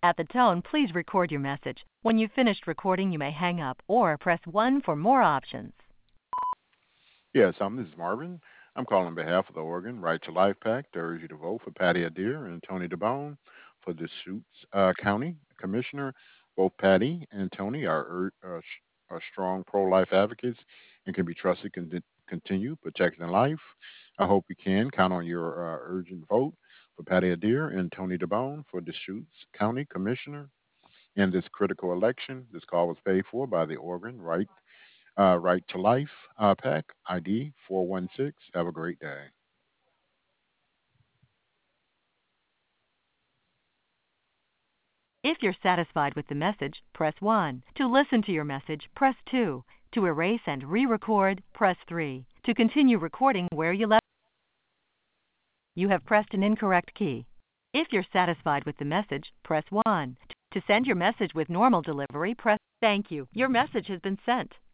At the tone, please record your message. When you've finished recording, you may hang up or press 1 for more options. Yes, this is Marvin. I'm calling on behalf of the Oregon Right to Life PAC to urge you to vote for Patty Adair and Tony DeBone for Deschutes County Commissioner. Both Patty and Tony are strong pro-life advocates and can be trusted to continue protecting life. I hope you can count on your urgent vote for Patty Adair and Tony DeBone for Deschutes County Commissioner in this critical election. This call was paid for by the Oregon Right to Life PAC ID 416. Have a great day. If you're satisfied with the message, press 1. To listen to your message, press 2. To erase and re-record, press 3. To continue recording where you left, you have pressed an incorrect key. If you're satisfied with the message, press 1. To send your message with normal delivery, press Thank you. Your message has been sent.